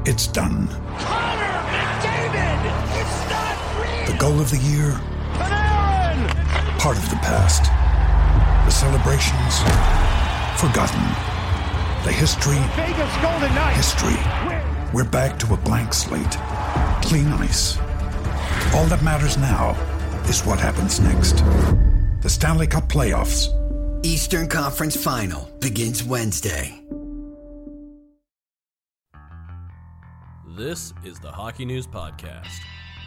It's done. Connor McDavid! It's not real! The goal of the year? Panarin! Part of the past. The celebrations? Forgotten. The history? Vegas Golden Knights! History. We're back to a blank slate. Clean ice. All that matters now is what happens next. The Stanley Cup Playoffs. Eastern Conference Final begins Wednesday. This is the Hockey News Podcast.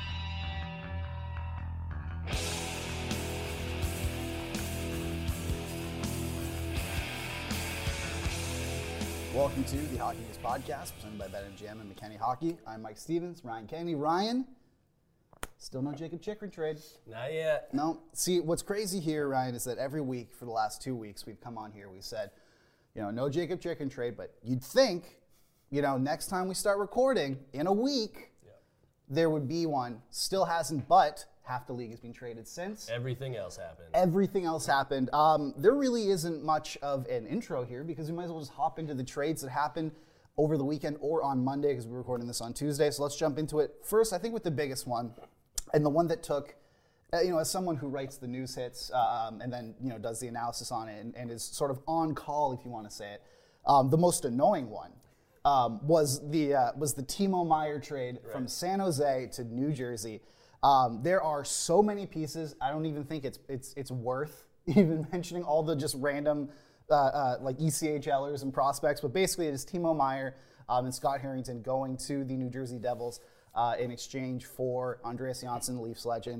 Welcome to the Hockey News Podcast, presented by BetMGM and McKenny Hockey. I'm Mike Stevens, Ryan Kennedy. Ryan, still no Jacob Chychrun trade. Not yet. No. See, what's crazy here, Ryan, is that every week for the last 2 weeks we've come on here, we said, no Jacob Chychrun trade, but you'd think, next time we start recording in a week, there would be one. Still hasn't, but half the league has been traded since. Everything else happened. Everything else happened. There really isn't much of an intro here because we might as well just hop into the trades that happened over the weekend or on Monday because we're recording this on Tuesday. So let's jump into it. First, I think with the biggest one, and the one that took, as someone who writes the news hits and then, does the analysis on it and is sort of on call, if you want to say it, the most annoying one was the Timo Meier trade from San Jose to New Jersey. There are so many pieces. I don't even think it's worth even mentioning all the just random like ECHLers and prospects. But basically, it is Timo Meier and Scott Harrington going to the New Jersey Devils in exchange for Andreas Johnsson, Leafs legend,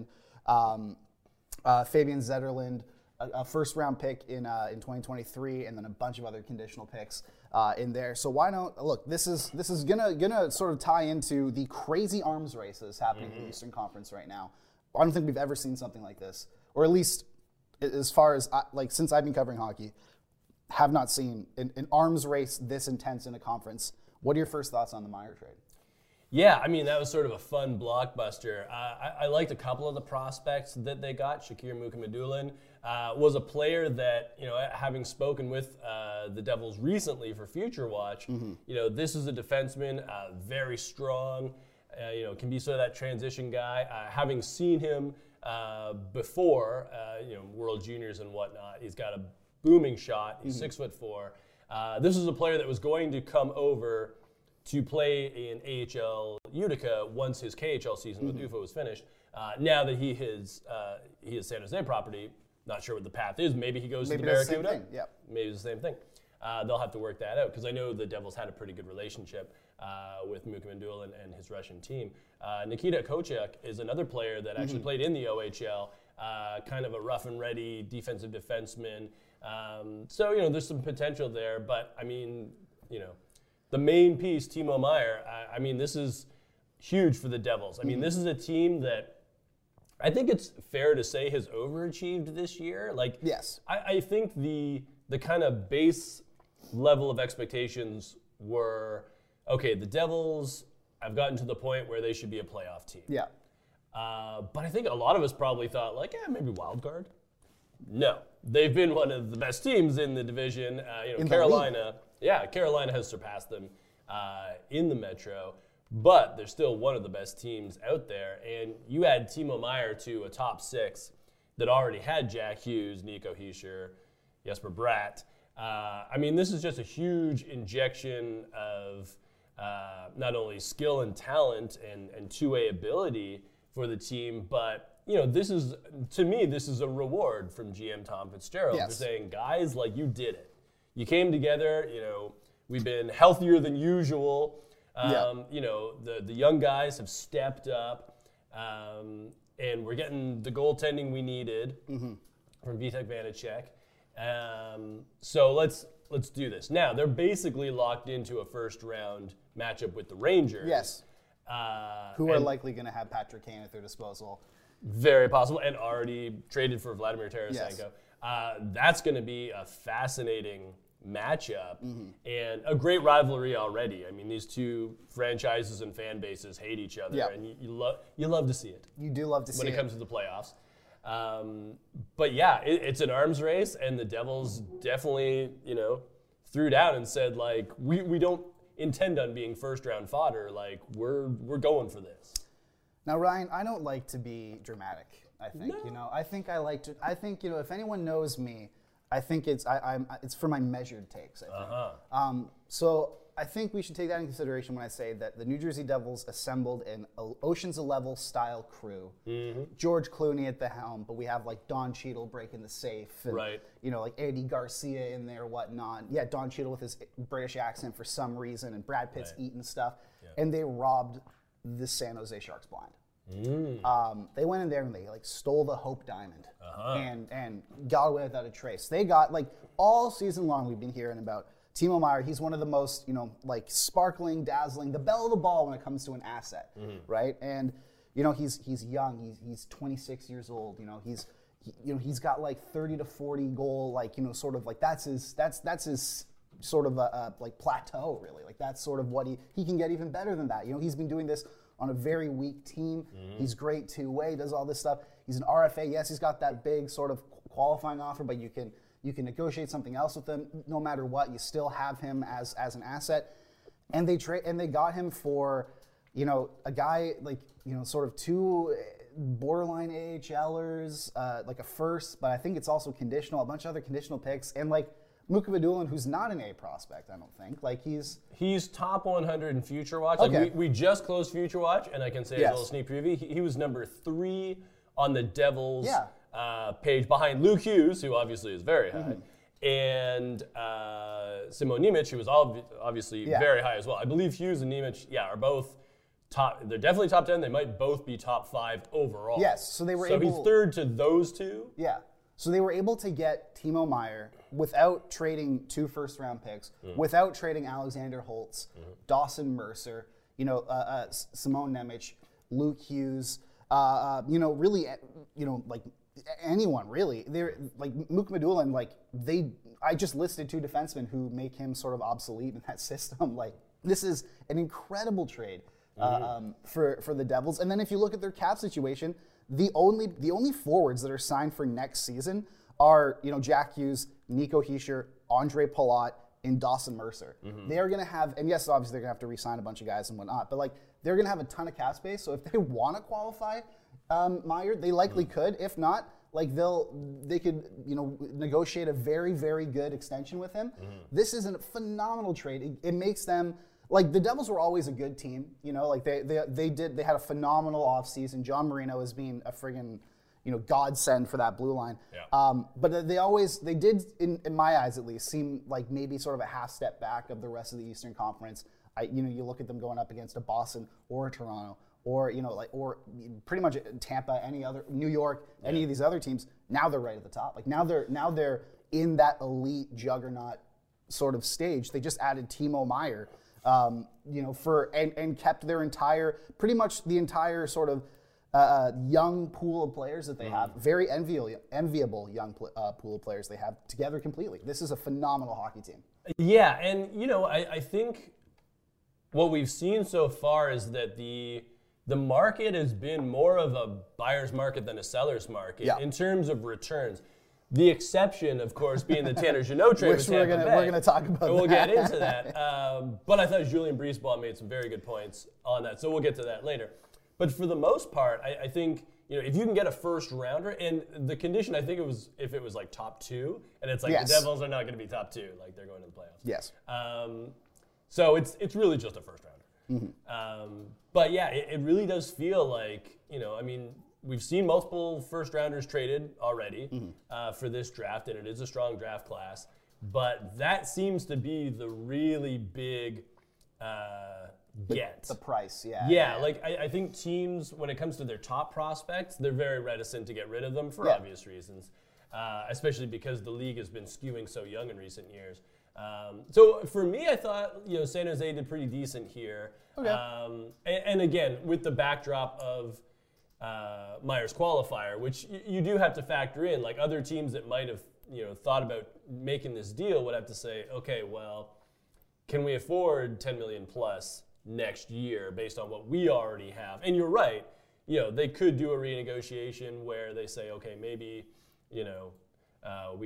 Fabian Zetterlund, a first-round pick in 2023, and then a bunch of other conditional picks in there. So why not? Look, this is gonna sort of tie into the crazy arms race that's happening in the Eastern Conference right now. I don't think we've ever seen something like this, or at least as far as since I've been covering hockey, have not seen an arms race this intense in a conference. What are your first thoughts on the Meier trade? Yeah, I mean, that was sort of a fun blockbuster. I liked a couple of the prospects that they got. Shakir Mukhamadullin was a player that, having spoken with the Devils recently for Future Watch, this is a defenseman, very strong, can be sort of that transition guy. Having seen him before, World Juniors and whatnot, he's got a booming shot. He's 6'4". This is a player that was going to come over to play in AHL Utica once his KHL season with UFA was finished. Now that he is San Jose property, not sure what the path is. Maybe he goes to the Barracuda. Maybe it's the same thing. They'll have to work that out because I know the Devils had a pretty good relationship with Mukhamadullin and his Russian team. Nikita Kochek is another player that actually played in the OHL, kind of a rough and ready defensive defenseman. So there's some potential there, but I mean, the main piece, Timo Meier, I mean, this is huge for the Devils. I mean, this is a team that I think it's fair to say has overachieved this year. Yes. I think the kind of base level of expectations were, okay, the Devils have gotten to the point where they should be a playoff team. Yeah. But I think a lot of us probably thought, maybe wild card. No. They've been one of the best teams in the division. In Carolina. Carolina has surpassed them in the Metro, but they're still one of the best teams out there. And you add Timo Meier to a top six that already had Jack Hughes, Nico Hischier, Jesper Bratt. I mean, this is just a huge injection of not only skill and talent and two-way ability for the team, but this is a reward from GM Tom Fitzgerald for saying, guys, you did it. You came together, we've been healthier than usual. The young guys have stepped up, and we're getting the goaltending we needed from Vitek Vanacek. So let's do this. Now, they're basically locked into a first-round matchup with the Rangers. Yes. Who are likely going to have Patrick Kane at their disposal. Very possible, and already traded for Vladimir Tarasenko. Yes. That's going to be a fascinating matchup and a great rivalry already. I mean, these two franchises and fan bases hate each other, and you love to see it. You do love to see it. When it comes to the playoffs. But yeah, it's an arms race, and the Devils definitely, threw down and said, we don't intend on being first-round fodder. Like, we're going for this. Now, Ryan, I don't like to be dramatic. I think I think I like to. I think if anyone knows me, I think it's for my measured takes. I think. So I think we should take that into consideration when I say that the New Jersey Devils assembled an Ocean's 11 style crew. George Clooney at the helm, but we have like Don Cheadle breaking the safe, and, right? Like Andy Garcia in there, whatnot. Yeah, Don Cheadle with his British accent for some reason, and Brad Pitt's eating stuff, and they robbed the San Jose Sharks blind. They went in there and they like stole the Hope Diamond and got away without a trace. They got like all season long we've been hearing about Timo Meier. He's one of the most like sparkling, dazzling, the belle of the ball when it comes to an asset, right? And he's young. He's 26 years old. He's got like 30 to 40 goal, like sort of like that's his sort of a like plateau really. Like that's sort of what he can get even better than that. He's been doing this on a very weak team. He's great two-way, does all this stuff. He's an RFA. Yes, he's got that big sort of qualifying offer, but you can negotiate something else with him. No matter what, you still have him as an asset. And they got him for, a guy like, sort of two borderline AHLers, like a first, but I think it's also conditional, a bunch of other conditional picks, and like Mukka Madulin, who's not an A prospect, I don't think. Like he's top 100 in Future Watch. Okay. Like we just closed Future Watch, and I can say as a little sneak preview, he was number 3 on the Devils page behind Luke Hughes, who obviously is very high, and Simon Nemec, who was obviously very high as well. I believe Hughes and Nemec, are both top. They're definitely top 10. They might both be top 5 overall. Yes, so they were able. So he's third to those two. Yeah. So they were able to get Timo Meier without trading 2 first-round picks, without trading Alexander Holtz, Dawson Mercer, Simon Nemec, Luke Hughes, really, like anyone really. They're like Mukka Madulin, like I just listed 2 defensemen who make him sort of obsolete in that system. Like this is an incredible trade for the Devils. And then if you look at their cap situation, the only forwards that are signed for next season are Jack Hughes, Nico Hischier, Andre Palat, and Dawson Mercer. They are going to have, and yes, obviously they're going to have to re-sign a bunch of guys and whatnot, but like they're going to have a ton of cap space. So if they want to qualify Meier, they likely could. If not, like they could negotiate a very, very good extension with him. This is a phenomenal trade. It makes them. Like the Devils were always a good team, like they had a phenomenal offseason. John Marino has been a friggin' godsend for that blue line. Yeah. But they did in my eyes at least seem like maybe sort of a half step back of the rest of the Eastern Conference. You look at them going up against a Boston or a Toronto or or pretty much Tampa, any other New York, any of these other teams. Now they're right at the top. Like now they're in that elite juggernaut sort of stage. They just added Timo Meier. And kept their pretty much the entire sort of young pool of players that they have, very enviable young pool of players they have together completely. This is a phenomenal hockey team. Yeah, and I think what we've seen so far is that the market has been more of a buyer's market than a seller's market in terms of returns. The exception, of course, being the Tanner Jeannot trade with Tampa Bay. We're going to talk about that. We'll get into that. But I thought Julien Brisebois made some very good points on that, so we'll get to that later. But for the most part, I think if you can get a first rounder, and the condition, I think if it was like top 2, and it's like the Devils are not going to be top 2, like they're going to the playoffs. Yes. So it's really just a first rounder. But yeah, it really does feel like we've seen multiple first-rounders traded already for this draft, and it is a strong draft class. But that seems to be the really big get. The price, Yeah, like I think teams, when it comes to their top prospects, they're very reticent to get rid of them for obvious reasons, especially because the league has been skewing so young in recent years. So for me, I thought San Jose did pretty decent here. Okay. And again, with the backdrop of Meier's qualifier, which you do have to factor in. Like other teams that might have thought about making this deal would have to say, okay, well, can we afford $10 million plus next year based on what we already have? And you're right, they could do a renegotiation where they say, okay, maybe we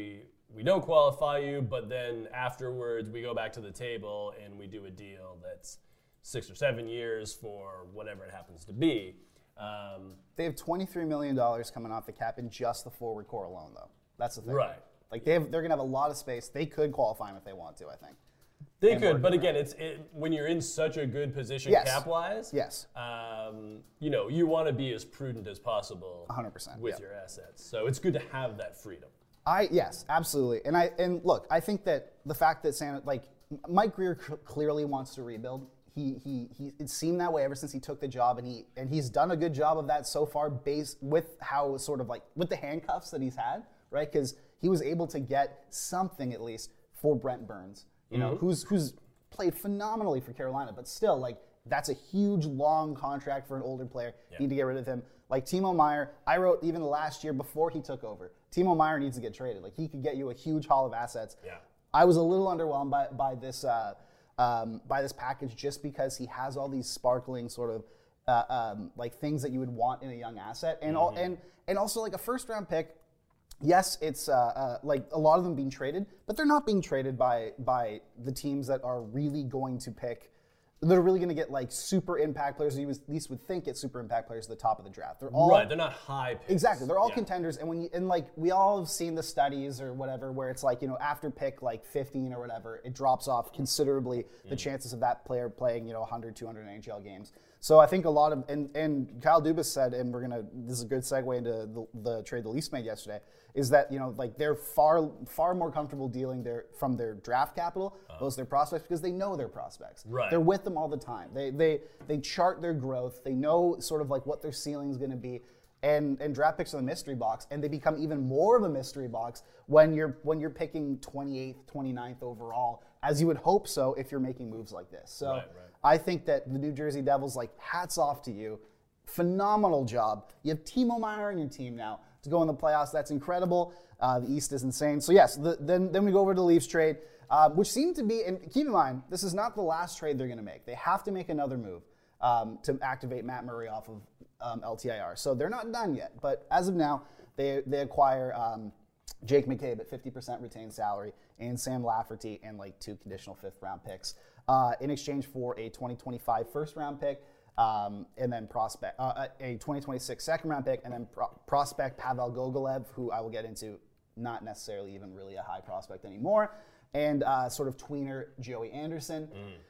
we don't qualify you, but then afterwards we go back to the table and we do a deal that's 6 or 7 years for whatever it happens to be. They have $23 million coming off the cap in just the forward core alone, though. That's the thing. Right. Like they're going to have a lot of space. They could qualify him if they want to, I think. They could, but again, when you're in such a good position cap-wise, you want to be as prudent as possible 100%, with your assets. So it's good to have that freedom. Yes, absolutely. And look, I think that the fact that Mike Grier clearly wants to rebuild. It seemed that way ever since he took the job, and he's done a good job of that so far, based with how sort of like with the handcuffs that he's had, right? Because he was able to get something at least for Brent Burns, who's played phenomenally for Carolina, but still, like, that's a huge long contract for an older player. Yeah. Need to get rid of him. Like Timo Meier, I wrote even last year before he took over, Timo Meier needs to get traded. Like, he could get you a huge haul of assets. Yeah. I was a little underwhelmed by this. By this package, just because he has all these sparkling sort of like things that you would want in a young asset, and and also like a first round pick. Yes, it's like a lot of them being traded, but they're not being traded by the teams that are really going to pick. They're really going to get like super impact players. You at least would think get super impact players at the top of the draft. They're all right. They're not high picks. Exactly. They're all contenders. And like we all have seen the studies or whatever where it's like, after pick like 15 or whatever, it drops off considerably the chances of that player playing 100, 200 NHL games. So I think a lot of and Kyle Dubas said, and this is a good segue into the trade the Leafs made yesterday, is that like they're far more comfortable dealing from their draft capital, those their prospects, because they know their prospects. Right. They're with them all the time. They chart their growth. They know sort of like what their ceiling is going to be, and draft picks are the mystery box, and they become even more of a mystery box when you're picking 28th, 29th overall, as you would hope so if you're making moves like this. So. Right. I think that the New Jersey Devils, like, hats off to you. Phenomenal job. You have Timo Meier on your team now to go in the playoffs. That's incredible. The East is insane. So, yes, then we go over to the Leafs trade, which seemed to be, and keep in mind, this is not the last trade they're going to make. They have to make another move to activate Matt Murray off of LTIR. So they're not done yet. But as of now, they acquire Jake McCabe at 50% retained salary and Sam Lafferty and like 2 conditional 5th-round picks. In exchange for a 2025 first-round pick, and then a 2026 second-round pick, and then prospect Pavel Gogolev, who I will get into, not necessarily even really a high prospect anymore, and sort of tweener Joey Anderson.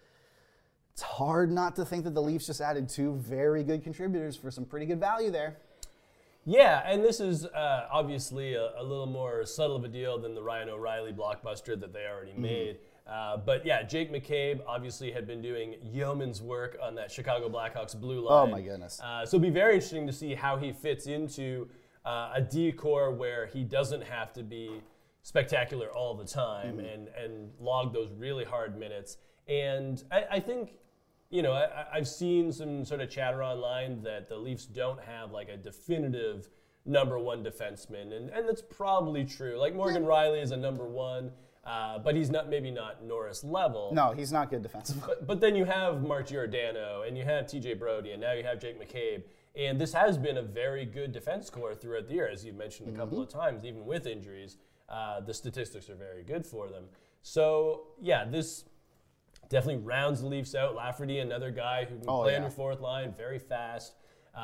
It's hard not to think that the Leafs just added 2 very good contributors for some pretty good value there. Yeah, and this is obviously a little more subtle of a deal than the Ryan O'Reilly blockbuster that they already made. But yeah, Jake McCabe obviously had been doing yeoman's work on that Chicago Blackhawks blue line. Oh my goodness. So it'll be very interesting to see how he fits into a D-core where he doesn't have to be spectacular all the time and log those really hard minutes. And I think, I've seen some sort of chatter online that the Leafs don't have like a definitive number 1 defenseman, and that's probably true. Like Morgan Rielly is a number 1. But he's maybe not Norris level. No, he's not good defensively. But then you have Mark Giordano, and you have TJ Brody, and now you have Jake McCabe. And this has been a very good defense core throughout the year, as you've mentioned a couple of times, even with injuries. The statistics are very good for them. So, yeah, this definitely rounds the Leafs out. Lafferty, another guy who can play on your 4th line, very fast.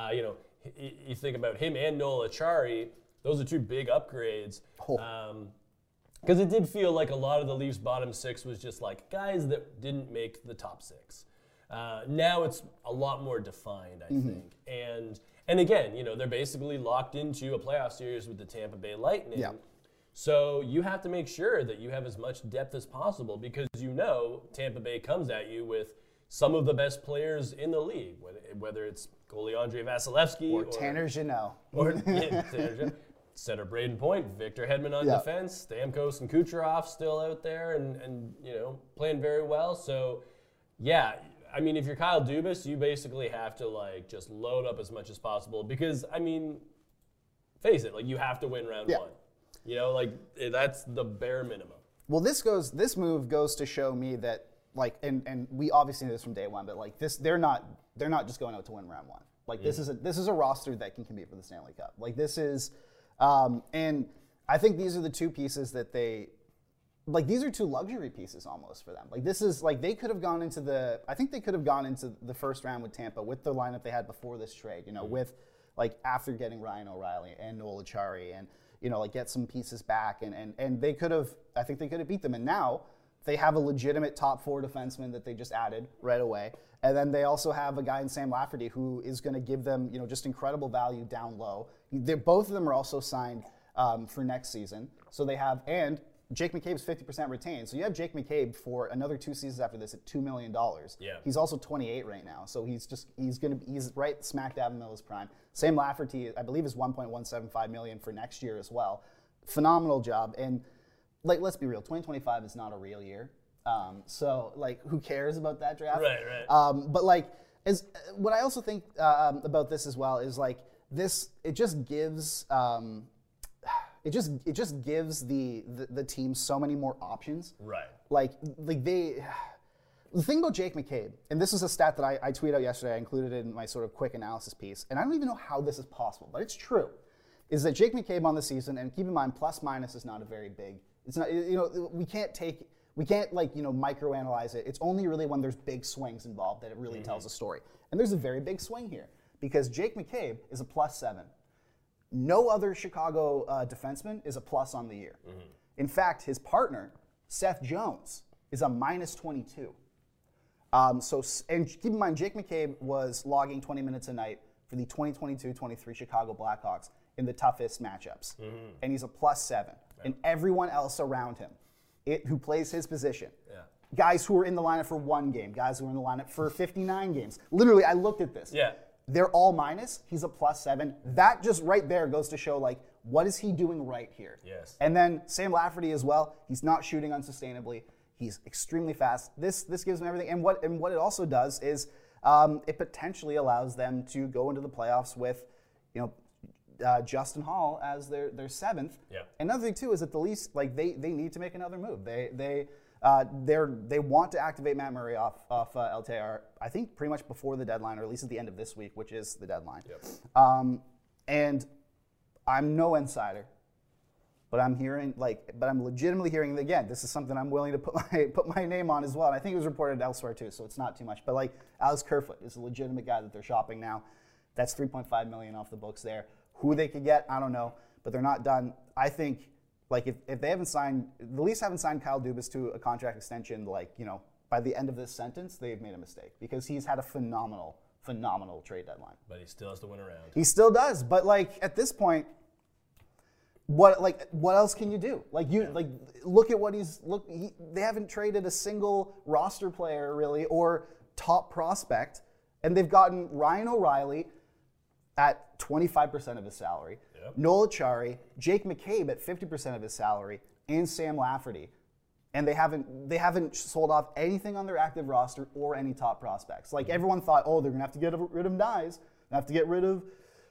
You think about him and Noel Acciari, those are 2 big upgrades. Because it did feel like a lot of the Leafs' bottom 6 was just like guys that didn't make the top 6. Now it's a lot more defined, I think. And again, they're basically locked into a playoff series with the Tampa Bay Lightning. Yeah. So you have to make sure that you have as much depth as possible because Tampa Bay comes at you with some of the best players in the league, whether it's goalie Andrei Vasilevsky or Tanner Jeannot. Tanner Jeannot. Center Braden Point, Victor Hedman on defense, Stamkos and Kucherov still out there and playing very well. So, yeah, I mean, if you're Kyle Dubas, you basically have to like just load up as much as possible because, I mean, face it, like you have to win round 1. That's the bare minimum. Well, this move goes to show me that like, and we obviously knew this from day one, but like this, they're not just going out to win round 1. Like this is a roster that can compete for the Stanley Cup. Like this is. And I think these are the two pieces that they, like, these are two luxury pieces almost for them. Like, this is, like, they could have gone into the, I think they could have gone into the first round with Tampa with the lineup they had before this trade, you know, with, like, after getting Ryan O'Reilly and Noel Acciari and, you know, like, get some pieces back. And they could have, I think they could have beat them. And now they have a legitimate top 4 defenseman that they just added right away. And then they also have a guy in Sam Lafferty who is going to give them, you know, just incredible value down low. Both of them are also signed for next season. So they have, and Jake McCabe's 50% retained. So you have Jake McCabe for another 2 seasons after this at $2 million. Yeah. He's also 28 right now. So he's right smack dab in the middle of his prime. Sam Lafferty, I believe, is $1.175 million for next year as well. Phenomenal job. And, like, let's be real, 2025 is not a real year. So, like, who cares about that draft? Right. But, like, what I also think about this as well is, like, this, it just gives it just gives the team so many more options. Right. Like the thing about Jake McCabe, and this is a stat that I tweeted out yesterday, I included it in my sort of quick analysis piece, and I don't even know how this is possible, but it's true, is that Jake McCabe on the season, and keep in mind, plus minus is not a very big, it's not, you know, we can't like, you know, microanalyze it. It's only really when there's big swings involved that it really tells a story. And there's a very big swing here, because Jake McCabe is a +7. No other Chicago defenseman is a plus on the year. In fact, his partner, Seth Jones, is a -22. And keep in mind, Jake McCabe was logging 20 minutes a night for the 2022-23 Chicago Blackhawks in the toughest matchups. And he's a +7. Right. And everyone else around him, who plays his position, guys who are in the lineup for 1 game, guys who are in the lineup for 59 games. Literally, I looked at this. Yeah. They're all minus. He's a +7. That just right there goes to show, like, what is he doing right here? Yes. And then Sam Lafferty as well. He's not shooting unsustainably. He's extremely fast. This gives them everything. And what it also does is it potentially allows them to go into the playoffs with, you know, Justin Hall as their 7th. Yeah. Another thing too is at the least, like, they need to make another move. They want to activate Matt Murray off LTIR, I think pretty much before the deadline, or at least at the end of this week, which is the deadline. Yep. And I'm no insider, but I'm legitimately hearing, again, this is something I'm willing to put my name on as well. And I think it was reported elsewhere too, so it's not too much. But, like, Alex Kerfoot is a legitimate guy that they're shopping now. That's $3.5 million off the books there. Who they could get, I don't know, but they're not done. I think, like, if they haven't signed, the Leafs haven't signed Kyle Dubas to a contract extension, like, you know, by the end of this sentence, they've made a mistake, because he's had a phenomenal trade deadline. But he still has to win around. He still does, but, like, at this point, what else can you do? Like, look at what they haven't traded a single roster player really or top prospect, and they've gotten Ryan O'Reilly at 25% of his salary, Noel Acciari, Jake McCabe at 50% of his salary, and Sam Lafferty. And they haven't sold off anything on their active roster or any top prospects. Like, everyone thought, oh, they're gonna have to get rid of Nyes, have to get rid of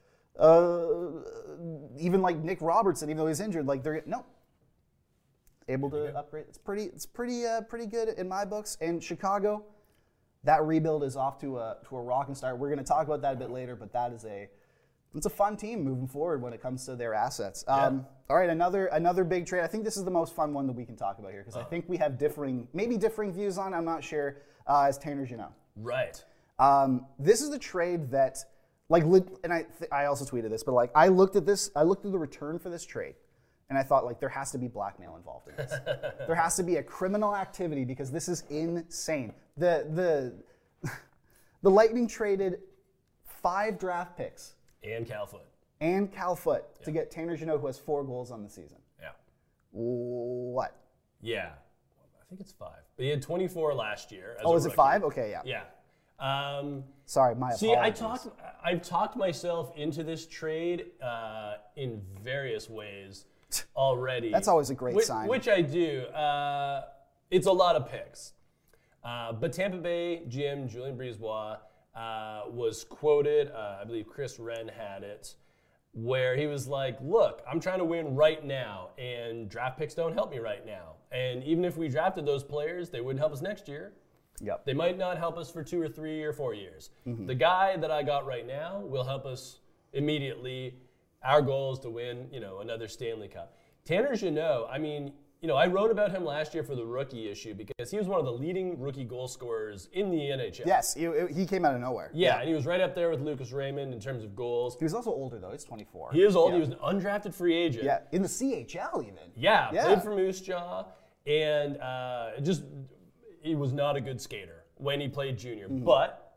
even, like, Nick Robertson, even though he's injured. Like, they're able to upgrade. It's pretty good in my books. And Chicago, that rebuild is off to a rocking start. We're going to talk about that a bit later, but it's a fun team moving forward when it comes to their assets. All right, another big trade. I think this is the most fun one that we can talk about here, because I think we have differing views on. I'm not sure. As Tanner Jeannot. Right. This is the trade that, like, and I also tweeted this, but, like, I looked at the return for this trade, and I thought, like, there has to be blackmail involved in this. There has to be a criminal activity, because this is insane. The Lightning traded 5 draft picks And Cal Foote to get Tanner Jeannot, who has 4 goals on the season. Yeah. What? Yeah. I think it's 5. But he had 24 last year. Is it 5? Okay, yeah. Yeah. Sorry, my apologies. See, I've talked myself into this trade in various ways already. That's always a great sign. Which I do. It's a lot of picks. But Tampa Bay GM Julien Brisebois was quoted, I believe Chris Wren had it, where he was like, look, I'm trying to win right now, and draft picks don't help me right now. And even if we drafted those players, they wouldn't help us next year. Yep. They might not help us for 2 or 3 or 4 years. Mm-hmm. The guy that I got right now will help us immediately. Our goal is to win, another Stanley Cup. Tanner Jeannot, I mean, I wrote about him last year for the rookie issue because he was one of the leading rookie goal scorers in the NHL. Yes, he came out of nowhere. Yeah, and he was right up there with Lucas Raymond in terms of goals. He was also older, though. He's 24. He is old. Yeah. He was an undrafted free agent. Yeah, in the CHL even. Yeah, played for Moose Jaw, and he was not a good skater when he played junior. Mm-hmm. But,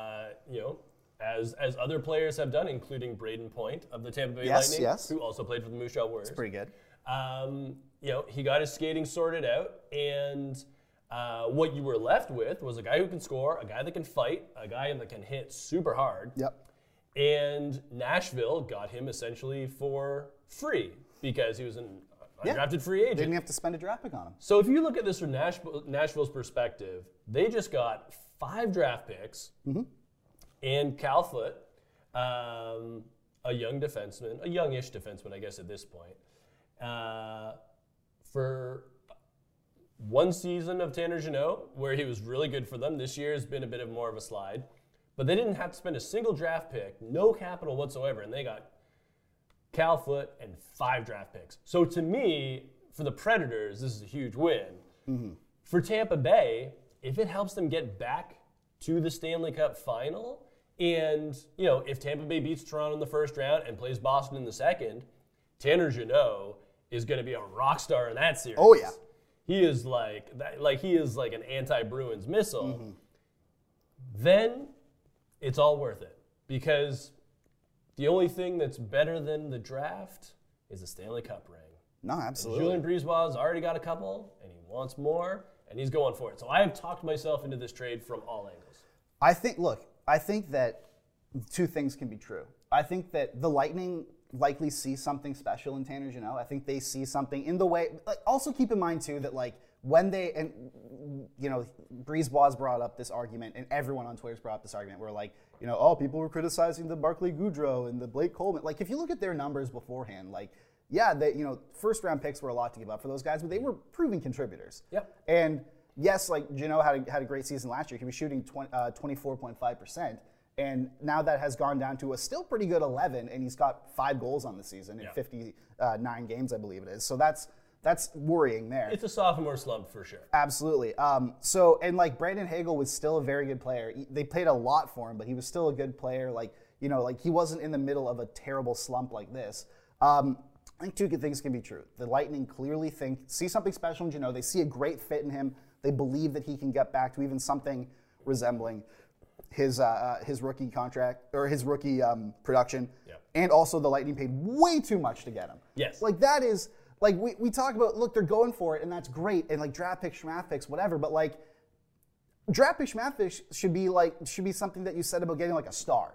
as other players have done, including Braden Point of the Tampa Bay Lightning, who also played for the Moose Jaw Warriors. It's pretty good. He got his skating sorted out, and what you were left with was a guy who can score, a guy that can fight, a guy that can hit super hard. Yep. And Nashville got him essentially for free because he was an undrafted free agent. They didn't have to spend a draft pick on him. So if you look at this from Nashville's perspective, they just got 5 draft picks and Cal Foote, a youngish defenseman, I guess at this point. For one season of Tanner Jeannot, where he was really good for them. This year has been a bit of more of a slide. But they didn't have to spend a single draft pick, no capital whatsoever, and they got Cal Foote and 5 draft picks. So to me, for the Predators, this is a huge win. Mm-hmm. For Tampa Bay, if it helps them get back to the Stanley Cup final, and if Tampa Bay beats Toronto in the first round and plays Boston in the second, Tanner Jeannot is going to be a rock star in that series. Oh yeah, he is like an anti-Bruins missile. Mm-hmm. Then it's all worth it because the only thing that's better than the draft is a Stanley Cup ring. No, absolutely. Julien Brisebois has already got a couple, and he wants more, and he's going for it. So I have talked myself into this trade from all angles. I think that 2 things can be true. I think that the Lightning likely see something special in Tanner Jeannot. I think they see something in the way. Also keep in mind too that when they Brisebois brought up this argument, and everyone on Twitter's brought up this argument where people were criticizing the Barclay Goodrow and the Blake Coleman. If you look at their numbers beforehand, first round picks were a lot to give up for those guys, but they were proven contributors. Yep. And yes, Jeannot had a great season last year. He was shooting 24.5%. And now that has gone down to a still pretty good 11, and he's got 5 goals on the season in 59 games, I believe it is. So that's worrying there. It's a sophomore slump for sure. Absolutely. Brandon Hagel was still a very good player. They played a lot for him, but he was still a good player. He wasn't in the middle of a terrible slump like this. I think 2 good things can be true. The Lightning clearly see something special in Jeannot. They see a great fit in him. They believe that he can get back to even something resembling his rookie contract or his rookie production, and also the Lightning paid way too much to get him. Yes, that is we talk about. Look, they're going for it, and that's great. And draft picks, schmaft picks, whatever. But draft picks, schmaft picks should be something that you said about getting a star.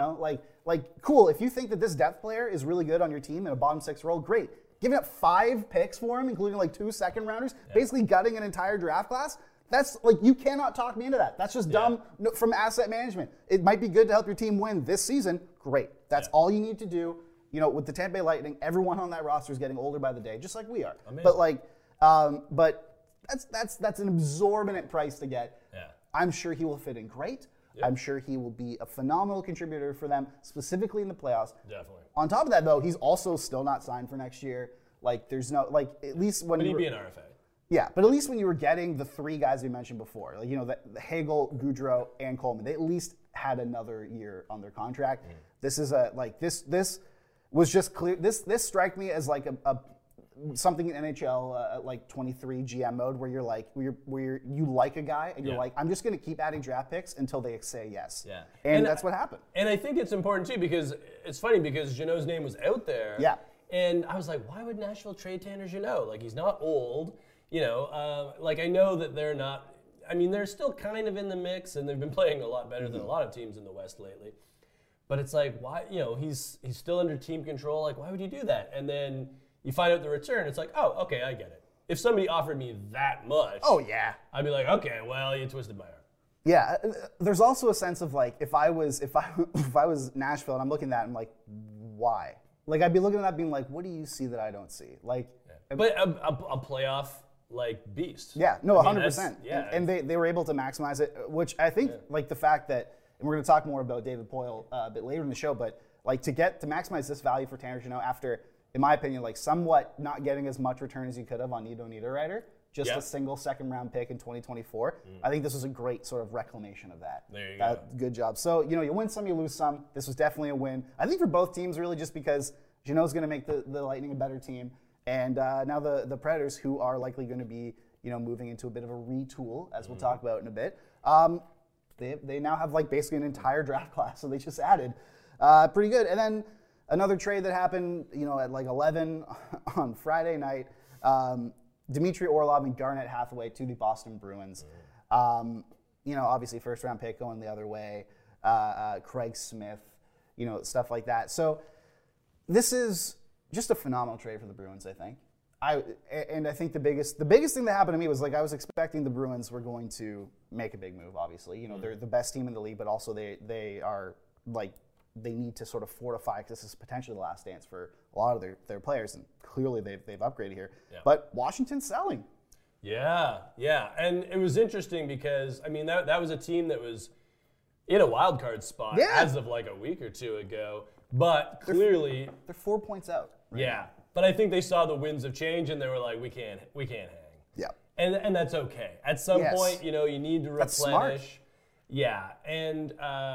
Cool. If you think that this depth player is really good on your team in a bottom 6 role, great. Giving up 5 picks for him, including 2 second rounders, basically gutting an entire draft class. That's you cannot talk me into that. That's just dumb from asset management. It might be good to help your team win this season. Great. That's all you need to do. With the Tampa Bay Lightning, everyone on that roster is getting older by the day, just like we are. Amazing. But that's an exorbitant price to get. Yeah. I'm sure he will fit in great. Yep. I'm sure he will be a phenomenal contributor for them, specifically in the playoffs. Definitely. On top of that, though, he's also still not signed for next year. There's no at least when he'd be an RFA. Yeah, but at least when you were getting the 3 guys we mentioned before, the Hagel, Goodrow, and Coleman, they at least had another year on their contract. Mm. This is this was just clear. This struck me as a something in NHL 23 GM mode where you like a guy and you're I'm just going to keep adding draft picks until they say yes. Yeah, and that's what happened. And I think it's important too because it's funny because Jeannot's name was out there. Yeah, and I was like, why would Nashville trade Tanner Jeannot? He's not old. I know that they're not. I mean, they're still kind of in the mix, and they've been playing a lot better than a lot of teams in the West lately. But it's why? He's still under team control. Why would you do that? And then you find out the return. It's oh, okay, I get it. If somebody offered me that much, oh yeah, I'd be okay, well, you twisted my arm. Yeah, there's also a sense of if I was Nashville and I'm looking at that, I'm why? I'd be looking at that being what do you see that I don't see? But a playoff. Beast. Yeah, no, 100%. Yeah. And they were able to maximize it, which I think the fact that, and we're going to talk more about David Poile a bit later in the show, but to maximize this value for Tanner Jeannot after in my opinion, like somewhat not getting as much return as you could have on Nito Niederreiter. Just a single second-round pick in 2024. I think this was a great sort of reclamation of that. There you go. Good job. So, you win some, you lose some. This was definitely a win. I think for both teams, really, just because Jeannot's going to make the Lightning a better team. And now the Predators, who are likely going to be, moving into a bit of a retool, as we'll talk about in a bit, they now have like basically an entire draft class, so they just added. Pretty good. And then another trade that happened, at like 11 on Friday night, Dmitry Orlov and Garnet Hathaway to the Boston Bruins. Obviously first-round pick going the other way. Craig Smith, stuff like that. So this is just a phenomenal trade for the Bruins, I think. I think the biggest thing that happened to me was like I was expecting the Bruins were going to make a big move. Obviously, they're the best team in the league, but also they are like they need to sort of fortify because this is potentially the last dance for a lot of their players, and clearly they've upgraded here. Yeah. But Washington's selling. Yeah, and it was interesting because that was a team that was in a wild card spot as of like a week or two ago, but clearly they're 4 points out. Right now. But I think they saw the winds of change and they were like, we can't hang. Yeah, and that's okay. At some point, you need to replenish. That's smart. Yeah, and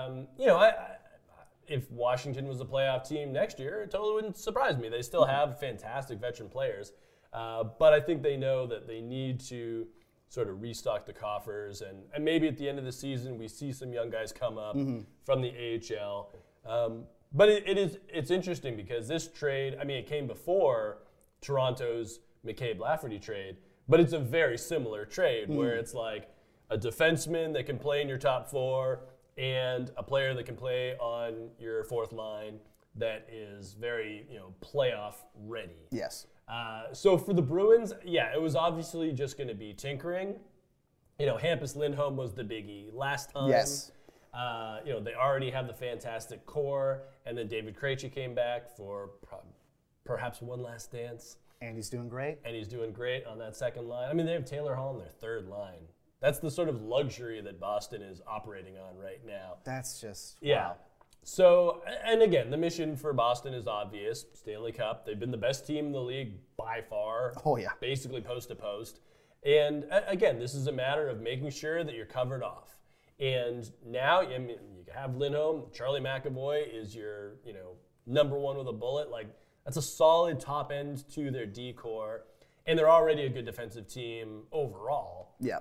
if Washington was a playoff team next year, it totally wouldn't surprise me. They still have fantastic veteran players, but I think they know that they need to sort of restock the coffers, and maybe at the end of the season we see some young guys come up from the AHL. But it's interesting because this trade, it came before Toronto's McCabe Lafferty trade, but it's a very similar trade where it's like a defenseman that can play in your top four and a player that can play on your fourth line that is very, playoff ready. Yes. So for the Bruins, it was obviously just going to be tinkering. Hampus Lindholm was the biggie last time. Yes. They already have the fantastic core, and then David Krejci came back for perhaps one last dance. And he's doing great. And he's doing great on that second line. They have Taylor Hall on their third line. That's the sort of luxury that Boston is operating on right now. That's just, yeah. Wow. So, and again, the mission for Boston is obvious. Stanley Cup. They've been the best team in the league by far. Oh, yeah. Basically post to post. And again, this is a matter of making sure that you're covered off. And now you have Lindholm. Charlie McAvoy is your, number one with a bullet. Like, that's a solid top end to their D core. And they're already a good defensive team overall. Yeah.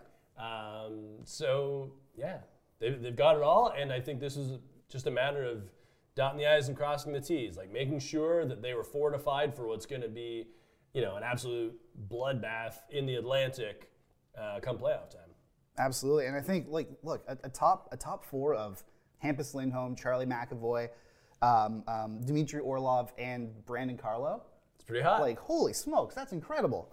They've got it all. And I think this is just a matter of dotting the I's and crossing the T's, like making sure that they were fortified for what's going to be, an absolute bloodbath in the Atlantic come playoff time. Absolutely, and I think look, a top four of Hampus Lindholm, Charlie McAvoy, Dmitry Orlov, and Brandon Carlo. It's pretty hot. Like, holy smokes, that's incredible.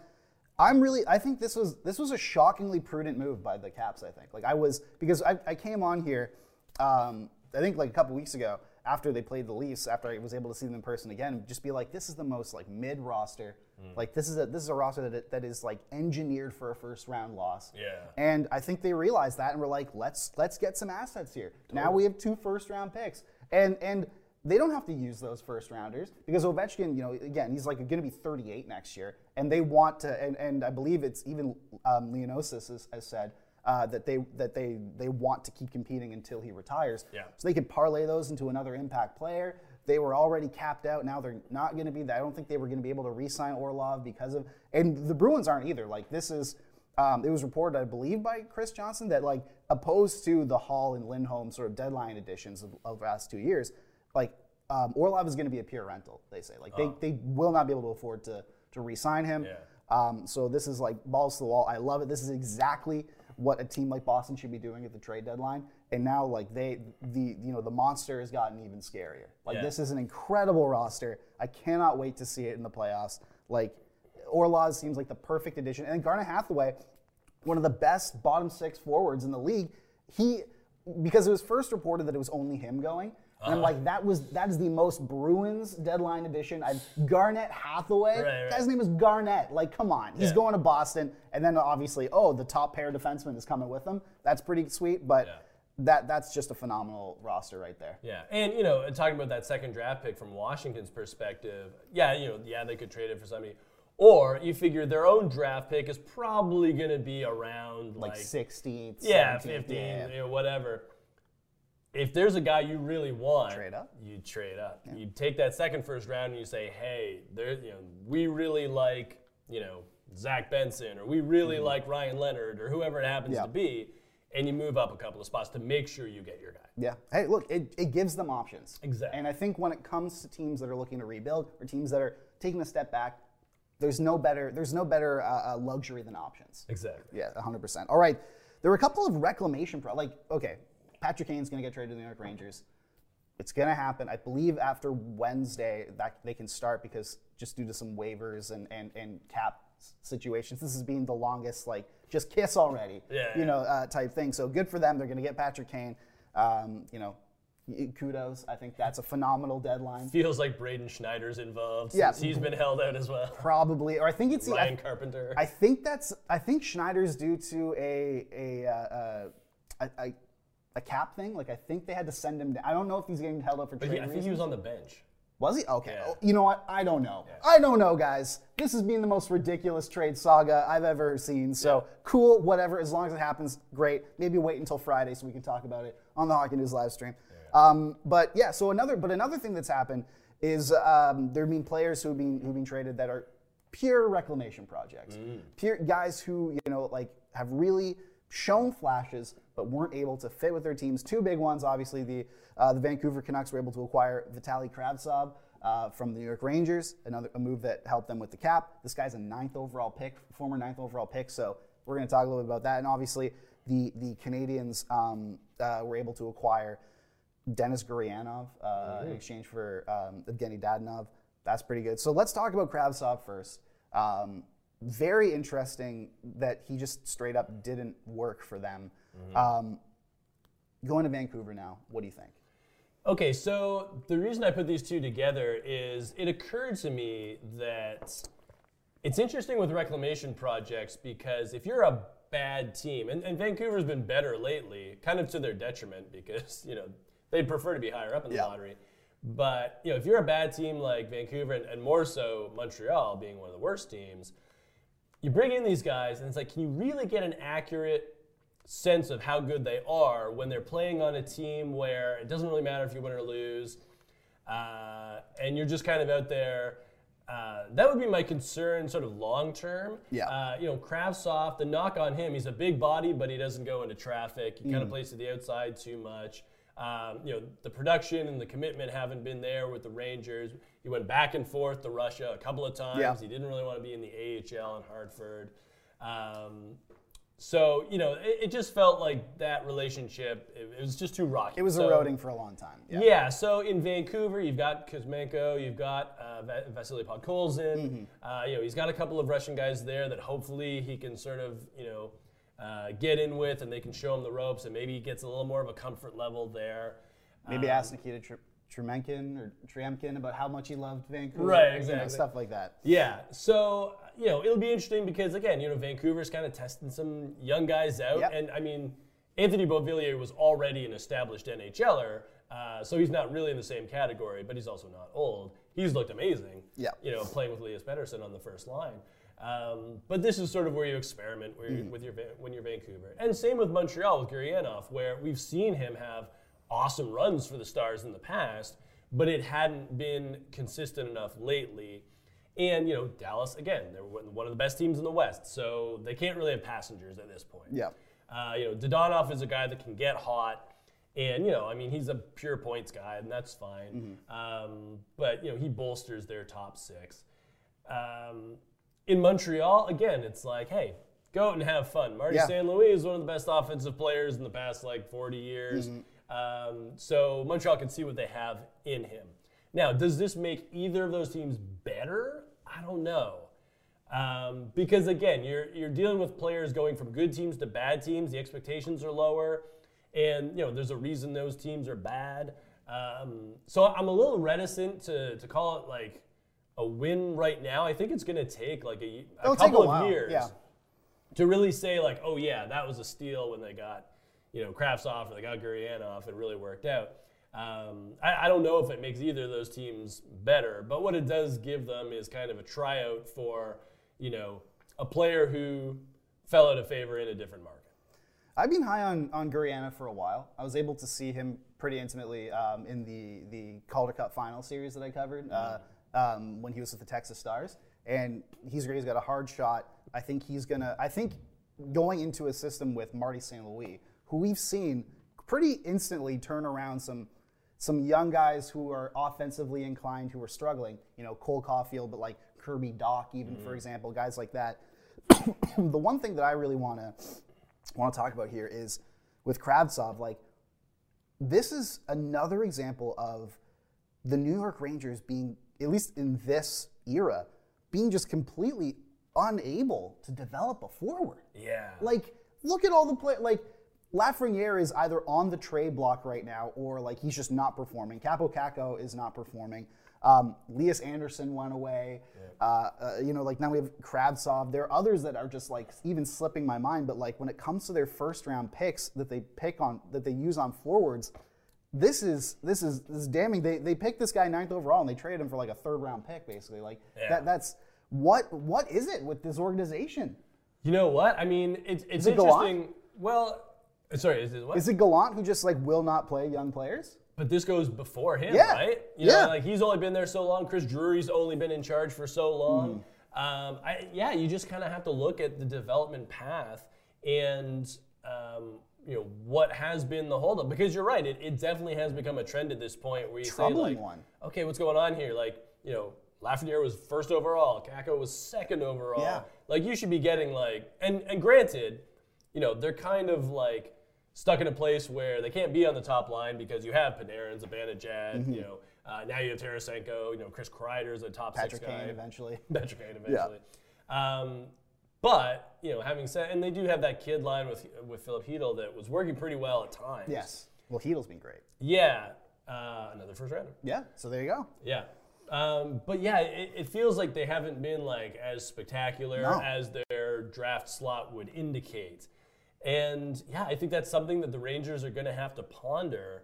I think this was a shockingly prudent move by the Caps. I think because I came on here. I think like a couple weeks ago after they played the Leafs, after I was able to see them in person again, just be like, this is the most like mid roster. Like this is a roster that is like engineered for a first round loss. Yeah. And I think they realized that and were like, let's get some assets here. Totally. Now we have 2 first round picks. And they don't have to use those first rounders because Ovechkin, again, he's like going to be 38 next year, and they want to, and I believe it's even Leonosis has said that they want to keep competing until he retires. Yeah. So they could parlay those into another impact player. They were already capped out. Now they're not going to be. I don't think they were going to be able to re-sign Orlov because of, and the Bruins aren't either. Like this is, it was reported, I believe, by Chris Johnson that like opposed to the Hall and Lindholm sort of deadline additions of the last 2 years, like Orlov is going to be a pure rental. They say like they will not be able to afford to re-sign him. Yeah. So this is like balls to the wall. I love it. This is exactly what a team like Boston should be doing at the trade deadline. And now like the monster has gotten even scarier. Like this is an incredible roster. I cannot wait to see it in the playoffs. Like Orlov seems like the perfect addition. And Garnet Hathaway, one of the best bottom 6 forwards in the league, because it was first reported that it was only him going. And I'm like, that is the most Bruins deadline edition. Garnet Hathaway, right. Guy's name is Garnett. Like, come on, he's going to Boston, and then obviously, the top pair defenseman is coming with him. That's pretty sweet. But that's just a phenomenal roster right there. Yeah, and talking about that second draft pick from Washington's perspective, they could trade it for somebody, or you figure their own draft pick is probably going to be around like 16th, 15, whatever. If there's a guy you really want, you trade up. Yeah. You take that second first round and you say, hey, we really like Zach Benson, or we really like Ryan Leonard, or whoever it happens to be. And you move up a couple of spots to make sure you get your guy. Yeah. Hey, look, it gives them options. Exactly. And I think when it comes to teams that are looking to rebuild or teams that are taking a step back, there's no better luxury than options. Exactly. Yeah, 100%. All right. There were a couple of reclamation Patrick Kane's going to get traded to the New York Rangers. It's going to happen. I believe after Wednesday that they can start, because just due to some waivers and cap situations, this has been the longest just kiss already, type thing. So good for them. They're going to get Patrick Kane. Kudos. I think that's a phenomenal deadline. Feels like Braden Schneider's involved since he's been held out as well. Probably, or I think it's Ryan Carpenter. I think Schneider's due to a cap thing. I think they had to send him down. I don't know if he's getting held up for trade reasons. I think he was on the bench. Was he? Okay. Yeah. Oh, you know what? I don't know. Yeah. I don't know, guys. This has been the most ridiculous trade saga I've ever seen. So cool, whatever. As long as it happens, great. Maybe wait until Friday so we can talk about it on the Hockey News live stream. Yeah. So another thing that's happened is there have been players who've been traded that are pure reclamation projects. Pure guys who have really shown flashes but weren't able to fit with their teams. Two big ones, obviously, the Vancouver Canucks were able to acquire Vitaly Kravtsov from the New York Rangers, a move that helped them with the cap. This guy's a former 9th overall pick, so we're going to talk a little bit about that. And obviously, the Canadians were able to acquire Denis Gurianov in exchange for Evgeny Dadonov. That's pretty good. So let's talk about Kravtsov first. Very interesting that he just straight up didn't work for them. Going to Vancouver now, what do you think? Okay, so the reason I put these two together is it occurred to me that it's interesting with reclamation projects, because if you're a bad team, and Vancouver's been better lately, kind of to their detriment, because they'd prefer to be higher up in the lottery. But if you're a bad team like Vancouver, and more so Montreal being one of the worst teams, you bring in these guys, and it's like, can you really get an accurate sense of how good they are when they're playing on a team where it doesn't really matter if you win or lose, and you're just kind of out there? That would be my concern sort of long term. Yeah. Kravtsov, the knock on him, he's a big body, but he doesn't go into traffic. He kind of plays to the outside too much. The production and the commitment haven't been there with the Rangers. He went back and forth to Russia a couple of times. Yeah. He didn't really want to be in the AHL in Hartford. So, it just felt like that relationship, it was just too rocky. It was eroding for a long time. Yeah, so in Vancouver, you've got Kuzmenko, you've got Vasily Podkolzin. He's got a couple of Russian guys there that hopefully he can sort of, get in with, and they can show him the ropes, and maybe he gets a little more of a comfort level there. Maybe ask Nikita Triemkin about how much he loved Vancouver. Right, exactly. Stuff like that. Yeah, so, it'll be interesting because, again, Vancouver's kind of testing some young guys out. Yep. And, I mean, Anthony Beauvillier was already an established NHLer, so he's not really in the same category, but he's also not old. He's looked amazing, playing with Elias Pettersson on the first line. But this is sort of where you experiment when you're Vancouver. And same with Montreal with Gurianov, where we've seen him have awesome runs for the Stars in the past, but it hadn't been consistent enough lately. And, Dallas, again, they're one of the best teams in the West, so they can't really have passengers at this point. Yeah. Dadonov is a guy that can get hot, and, he's a pure points guy, and that's fine. But, he bolsters their top six. In Montreal, again, it's like, hey, go out and have fun. Marty St. Louis is one of the best offensive players in the past, 40 years. So Montreal can see what they have in him. Now, does this make either of those teams better? I don't know. Because, again, you're dealing with players going from good teams to bad teams. The expectations are lower. And, there's a reason those teams are bad. So I'm a little reticent to call it, a win right now. I think it's going to take, a couple of years to really say, that was a steal when they got, Kravtsov or they got Gurianov, it really worked out. I don't know if it makes either of those teams better, but what it does give them is kind of a tryout for, a player who fell out of favor in a different market. I've been high on Gurianov for a while. I was able to see him pretty intimately in the Calder Cup final series that I covered when he was with the Texas Stars. And he's great. He's got a hard shot. I think going into a system with Marty St. Louis, who we've seen pretty instantly turn around some young guys who are offensively inclined, who are struggling. Cole Caulfield, but like Kirby Dach, even for example, guys like that. The one thing that I really want to talk about here is with Kravtsov. Like, this is another example of the New York Rangers being, at least in this era, being just completely unable to develop a forward. Yeah. Like, look at all the play. Like, Lafreniere is either on the trade block right now or like he's just not performing. Capo Kakko is not performing. Lias Andersson went away. Yeah. Like now we have Kravtsov. There are others that are just like even slipping my mind. But like when it comes to their first round picks that they use on forwards, this is damning. They picked this guy 9th overall and they traded him for like a 3rd round pick basically. Like that's what is it with this organization? You know what? I mean, it's interesting. Gallant? Well. Sorry, is it what? Is it Gallant who just like will not play young players? But this goes before him, Yeah. right? Like he's only been there so long. Chris Drury's only been in charge for so long. You just kind of have to look at the development path and what has been the holdup. Because you're right, it definitely has become a trend at this point where you Troubling say one. Okay, what's going on here? Like Lafreniere was 1st overall, Kakko was 2nd overall. Yeah. Like you should be getting like, and granted, they're kind of like stuck in a place where they can't be on the top line because you have Panarin, Zibanejad, now you have Tarasenko, Chris Kreider's a top Patrick 6 guy. Kane eventually. Patrick Kane eventually. But, having said, and they do have that kid line with Philip Hedl that was working pretty well at times. Yes. Well, Hedl's been great. Yeah. Another first rounder. Yeah. So there you go. Yeah. But yeah, it feels like they haven't been like as spectacular as their draft slot would indicate. And yeah, I think that's something that the Rangers are going to have to ponder,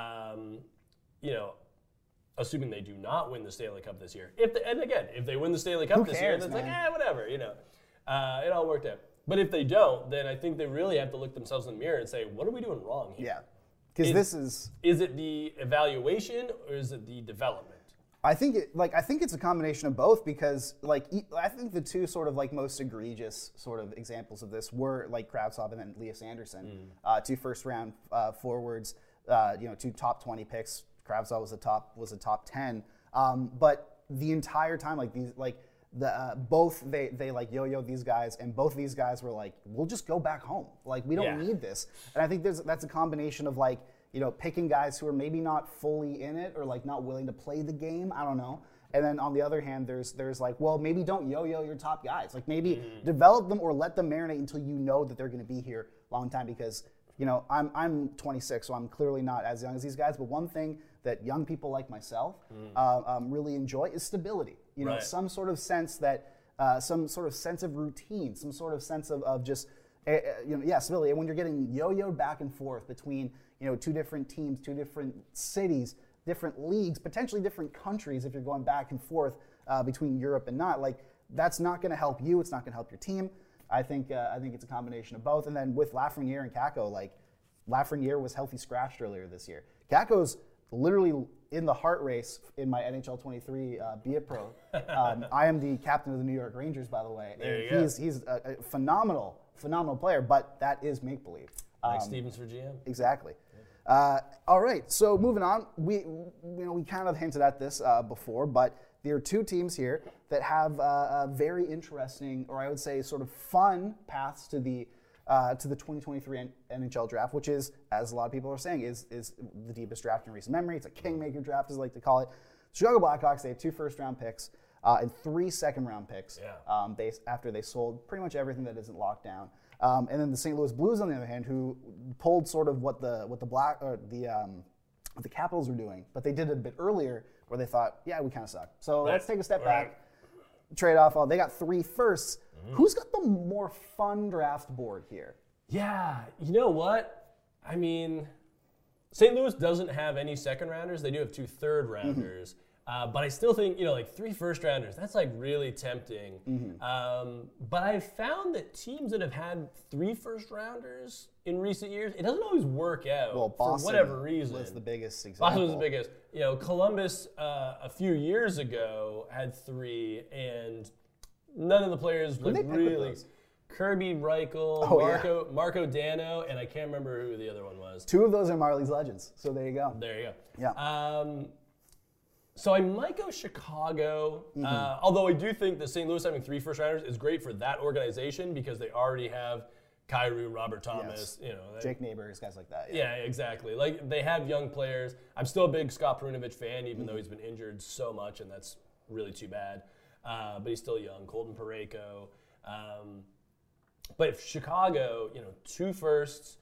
assuming they do not win the Stanley Cup this year. If they win the Stanley Cup this year, then it's like, whatever, it all worked out. But if they don't, then I think they really have to look themselves in the mirror and say, what are we doing wrong here? Yeah. Because this is... Is it the evaluation or is it the development? I think it's a combination of both because I think the two sort of like most egregious sort of examples of this were like Kravtsov and then Lias Andersson, 2 first round forwards, 2 top 20 picks. Kravtsov was a top 10, but the entire time both they like yo-yo these guys, and both these guys were like, we'll just go back home, like we don't need this. And I think that's a combination of like, picking guys who are maybe not fully in it or like not willing to play the game. I don't know. And then on the other hand, there's like, well, maybe don't yo-yo your top guys. Like maybe develop them or let them marinate until you know that they're going to be here a long time. Because I'm 26, so I'm clearly not as young as these guys. But one thing that young people like myself really enjoy is stability. Right. Some sort of sense that some sort of sense of routine, some sort of sense of just stability. And when you're getting yo-yoed back and forth between 2 different teams, 2 different cities, different leagues, potentially different countries, if you're going back and forth between Europe and not, like that's not going to help you. It's not going to help your team. I think it's a combination of both. And then with Lafreniere and Kakko, like Lafreniere was healthy scratched earlier this year. Kakko's literally in the heart race in my NHL 23 Be It Pro. I am the captain of the New York Rangers, by the way. And he's a phenomenal player, but that is make believe. Like Stevens for GM. Exactly. All right, so moving on, we kind of hinted at this before, but there are 2 teams here that have very interesting, or I would say sort of fun paths to the 2023 NHL draft, which is, as a lot of people are saying, is the deepest draft in recent memory. It's a kingmaker draft, as I like to call it. Chicago Blackhawks, they have 2 first-round picks and 3 second-round picks. Yeah. After they sold pretty much everything that isn't locked down. And then the St. Louis Blues, on the other hand, who pulled sort of what the Capitals were doing, but they did it a bit earlier, where they thought, yeah, we kind of suck. So let's take a step back, trade off all. They got 3 firsts. Who's got the more fun draft board here? Yeah, you know what? I mean, St. Louis doesn't have any second rounders. They do have 2 third rounders. But I still think, like 3 first rounders, that's like really tempting. But I've found that teams that have had 3 first rounders in recent years, it doesn't always work out Boston for whatever reason. was the biggest example. Boston was the biggest. Columbus a few years ago had 3, and none of the players like really. Kirby Reichel, Marco Dano, and I can't remember who the other one was. 2 of those are Marlies legends, so there you go. There you go. Yeah. So I might go Chicago, although I do think that St. Louis having 3 first rounders is great for that organization because they already have Kyrou, Robert Thomas, Jake Neighbors, guys like that. Yeah, exactly. Like they have young players. I'm still a big Scott Perunovich fan, even though he's been injured so much, and that's really too bad. But he's still young. Colton Parayko. But if Chicago, 2 firsts,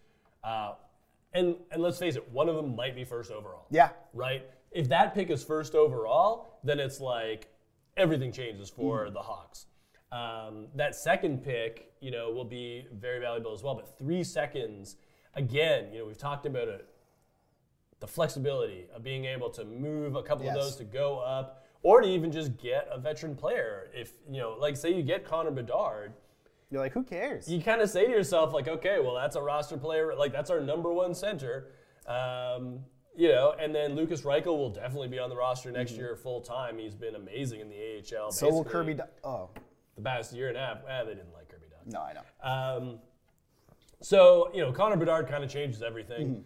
and let's face it, one of them might be first overall. Yeah. Right? If that pick is first overall, then it's like everything changes for the Hawks. That second pick, will be very valuable as well. But 3 seconds, again, we've talked about it, the flexibility of being able to move a couple of those to go up, or to even just get a veteran player. If like say you get Connor Bedard. You're like, who cares? You kind of say to yourself, like, okay, well, that's a roster player. Like, that's our number 1 center. And then Lucas Reichel will definitely be on the roster next year full time. He's been amazing in the AHL. So will Kirby. The past year and a half. They didn't like Kirby Dach. No, I know. So Connor Bedard kind of changes everything.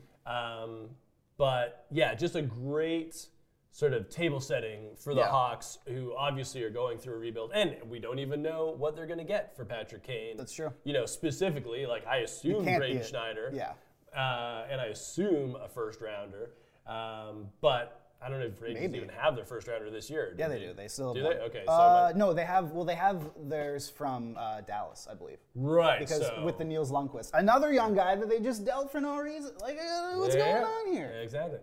But yeah, just a great sort of table setting for the Hawks, who obviously are going through a rebuild. And we don't even know what they're going to get for Patrick Kane. That's true. Specifically, like I assume Braden Schneider. Yeah. And I assume a first rounder. But I don't know if Rangers even have their first rounder this year. Yeah, they do. They still have do one. They? Okay. So no, they have. Well, they have theirs from Dallas, I believe. Right. Because with the Niels Lundqvist, another young guy that they just dealt for no reason. Like, what's going on here? Exactly.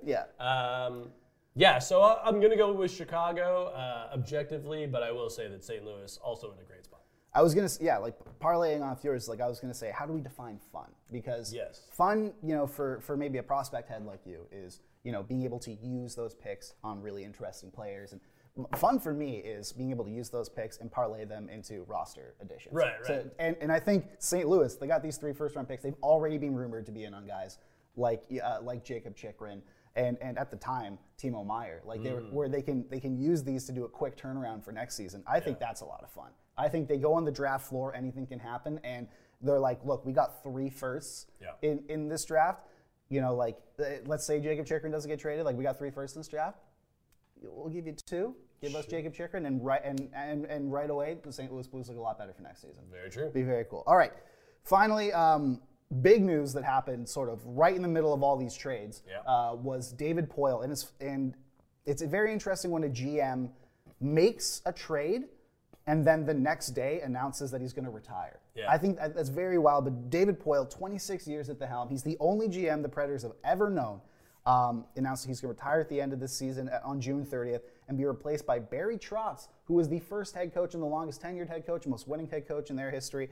Yeah. So I'm going to go with Chicago objectively, but I will say that St. Louis also in a great spot. I was gonna, like parlaying off yours. Like I was gonna say, how do we define fun? Because fun, for maybe a prospect head like you is, being able to use those picks on really interesting players. And fun for me is being able to use those picks and parlay them into roster additions. Right. So, and I think St. Louis, they got these 3 first-round picks. They've already been rumored to be in on guys like Jacob Chychrun. And at the time, Timo Meier, like where they can use these to do a quick turnaround for next season. I think that's a lot of fun. I think they go on the draft floor, anything can happen, and they're like, look, we got 3 firsts in this draft. Let's say Jacob Chychrun doesn't get traded, like we got 3 firsts in this draft. We'll give you 2. Give us Jacob Chychrun, and right away, the St. Louis Blues look a lot better for next season. Very true. Be very cool. All right, finally. Big news that happened sort of right in the middle of all these trades was David Poile. And it's very interesting when a GM makes a trade and then the next day announces that he's going to retire. Yeah. I think that's very wild. But David Poile, 26 years at the helm, he's the only GM the Predators have ever known, announced he's going to retire at the end of this season on June 30th and be replaced by Barry Trotz, who was the first head coach and the longest tenured head coach, most winning head coach in their history.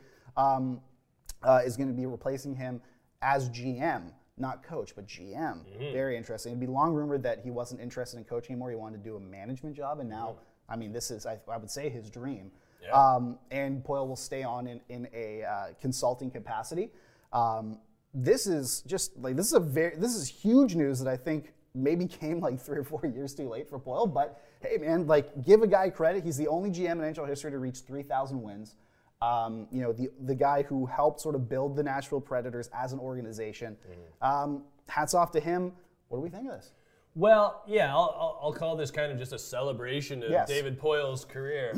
Is going to be replacing him as GM, not coach, but GM. Very interesting. It'd be long rumored that he wasn't interested in coaching anymore. He wanted to do a management job, and now, this is, I would say, his dream. Yeah. And Poile will stay on in a consulting capacity. This is huge news that I think maybe came like 3 or 4 years too late for Poile. But hey, man, give a guy credit. He's the only GM in NHL history to reach 3,000 wins. The guy who helped sort of build the Nashville Predators as an organization. Hats off to him. What do we think of this? Well, yeah, I'll call this kind of just a celebration of David Poile's career.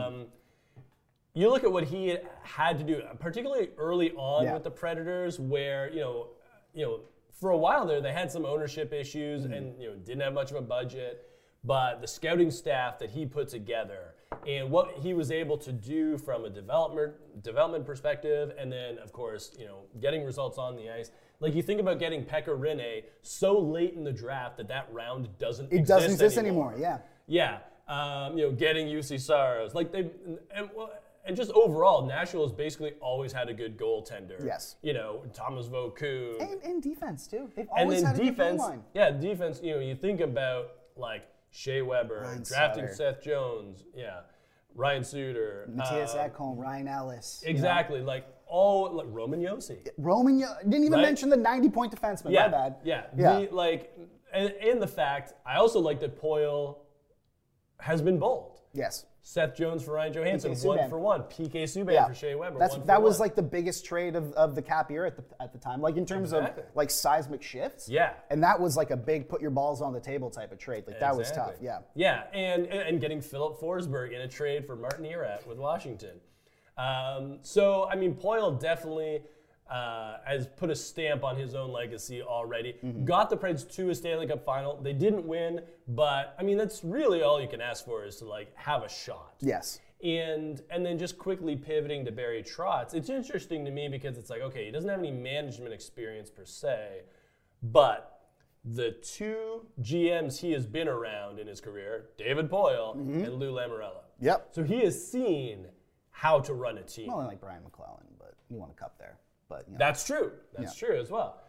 You look at what he had to do, particularly early on with the Predators, where for a while there they had some ownership issues and didn't have much of a budget. But the scouting staff that he put together and what he was able to do from a development perspective, and then of course, getting results on the ice. Like you think about getting Pekka Rinne so late in the draft that round doesn't exist anymore. Yeah. Yeah. Getting UC Saros, like and just overall, Nashville has basically always had a good goaltender. Yes. You know, Thomas Vokoun. And defense, too. They've And always then had a defense, good line. yeah, defense, you know, you think about like Shea Weber, Ryan drafting Suter. Seth Jones, Ryan Suter. Matthias Ekholm, Ryan Ellis. Exactly, like Roman Josi. Didn't even Right? mention the 90-point defenseman. My bad. Yeah. Yeah. And the fact, I also like that Poyle has been bold. Yes. Seth Jones for Ryan Johansson, PK 1 Subban. for 1. PK Subban Yeah. for Shea Weber. That was like the biggest trade of the cap year at the time. Like in terms Exactly. of like seismic shifts. Yeah. And that was like a big put your balls on the table type of trade. Like that was tough. Yeah. Yeah, and getting Philip Forsberg in a trade for Martin Erat with Washington. So, I mean, Poyle definitely has put a stamp on his own legacy already. Mm-hmm. Got the Preds to a Stanley Cup final. They didn't win, but, I mean, that's really all you can ask for is to, like, have a shot. Yes. And then just quickly pivoting to Barry Trotz, it's interesting to me because it's like, okay, he doesn't have any management experience per se, but the two GMs he has been around in his career, David Poyle and Lou Lamoriello. Yep. So he has seen how to run a team. Well, like Brian McClellan, but he won a cup there. But you know. That's true. That's true as well.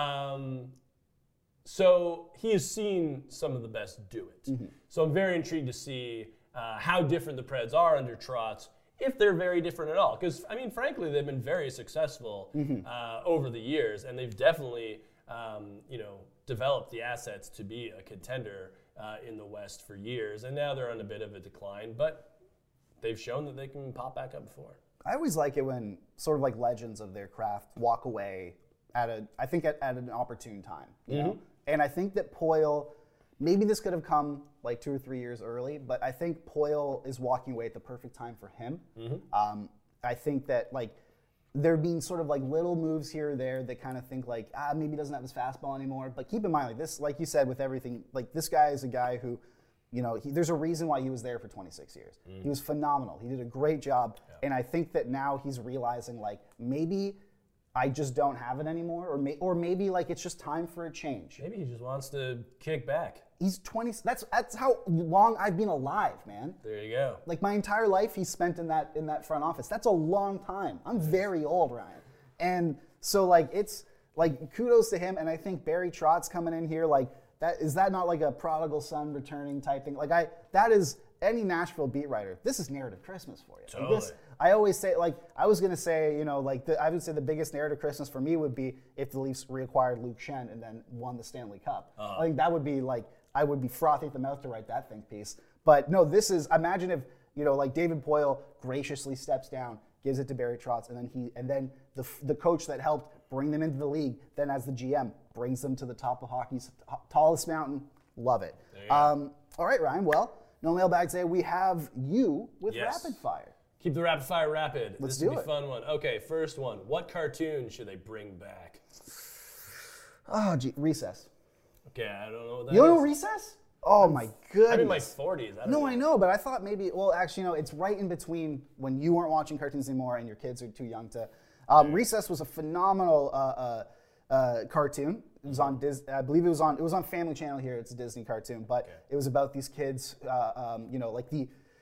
So he has seen some of the best do it. So I'm very intrigued to see how different the Preds are under Trotz, if they're very different at all. Because, I mean, frankly, they've been very successful over the years, and they've definitely, developed the assets to be a contender in the West for years. And now they're on a bit of a decline, but they've shown that they can pop back up before. I always like it when sort of like legends of their craft walk away at an opportune time. You know? And I think that Poyle, maybe this could have come like 2 or 3 years early, but I think Poyle is walking away at the perfect time for him. I think that like there being sort of like little moves here or there that kind of think like, maybe he doesn't have his fastball anymore. But keep in mind, like this, like you said, with everything, like this guy is a guy who, you know, there's a reason why he was there for 26 years. He was phenomenal. He did a great job. And I think that now he's realizing like maybe I just don't have it anymore, or maybe like it's just time for a change. Maybe he just wants to kick back. He's 20. That's how long I've been alive, man. There you go. Like my entire life he's spent in that front office. That's a long time. I'm very old, Ryan. And so like it's like kudos to him. And I think Barry Trotz coming in here, like is that not like a prodigal son returning type thing? Like that is any Nashville beat writer. This is narrative Christmas for you. Totally. Like I always say, like I was gonna say, you know, like I would say the biggest narrative Christmas for me would be if the Leafs reacquired Luke Schenn and then won the Stanley Cup. I think that would be like I would be frothing at the mouth to write that think piece. But no, this is imagine if you know like David Poyle graciously steps down, gives it to Barry Trotz, and then the coach that helped bring them into the league, then as the GM brings them to the top of hockey's tallest mountain. Love it. All right, Ryan. Well, no mailbag today. We have you with rapid fire. Keep the rapid fire rapid. Let's this will do be it. a fun one. Okay, first one. What cartoon should they bring back? Oh, gee, Recess. Okay, I don't know what that You don't know is. Recess? Oh my goodness. I'm in my 40s. No, I know, but I thought maybe. Well, actually, no. It's right in between when you weren't watching cartoons anymore and your kids are too young to. Recess was a phenomenal cartoon. It was on I believe it was on Family Channel here. It's a Disney cartoon, but it was about these kids. You know, like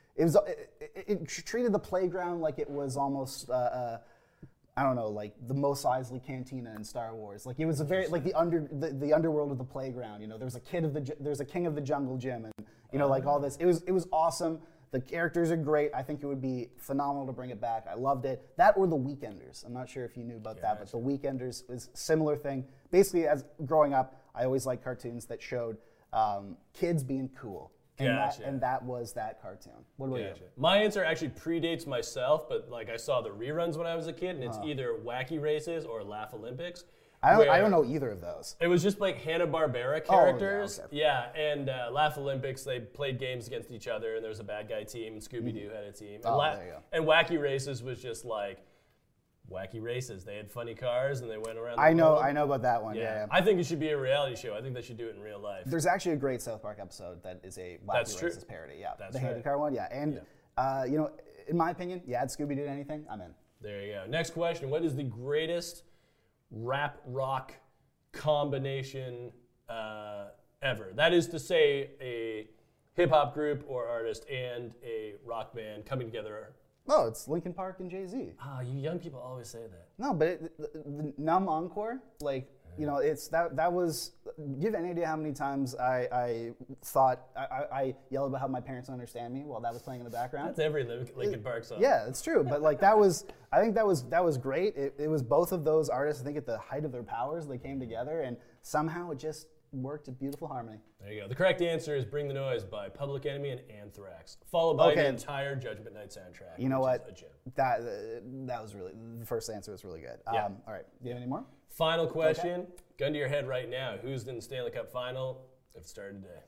it treated the playground like it was almost. I don't know, like the Mos Eisley Cantina in Star Wars. Like it was a very like the underworld of the playground. You know, there's a king of the jungle gym, and you know, like all this. It was awesome. The characters are great. I think it would be phenomenal to bring it back. I loved it. That or The Weekenders. I'm not sure if you knew about that, but The Weekenders is a similar thing. Basically, as growing up, I always liked cartoons that showed kids being cool. And that was that cartoon. What about you? My answer actually predates myself, but like I saw the reruns when I was a kid, and it's either Wacky Races or Laugh Olympics. I don't know either of those. It was just like Hanna-Barbera characters. And Laugh Olympics, they played games against each other, and there was a bad guy team, and Scooby-Doo had a team. And, there you go. And Wacky Races was just like Wacky Races. They had funny cars, and they went around the I know world. about that one. Yeah. I think it should be a reality show. I think they should do it in real life. There's actually a great South Park episode that is a Wacky Races parody. Yeah, That's the right. Handy Car one. Yeah, and you know, in my opinion, add Scooby-Doo to anything, I'm in. There you go. Next question. What is the greatest rap rock combination ever? That is to say, a hip-hop group or artist and a rock band coming together Oh, it's Linkin Park and Jay-Z. Ah, you young people always say that. No, but the Numb Encore, like, you know, it's that was. Do you have any idea how many times I thought I yelled about how my parents don't understand me while that was playing in the background? That's every Linkin Park song. Yeah, it's true. But like I think that was great. It was both of those artists. I think at the height of their powers, they came together, and somehow it just worked a beautiful harmony. There you go. The correct answer is "Bring the Noise" by Public Enemy and Anthrax, followed by the entire Judgment Night soundtrack. You know what? Is a gem. That was really the first answer was really good. Yeah. All right. Do you have any more? Final question. Okay. Gun to your head right now. Who's in the Stanley Cup final if it started today?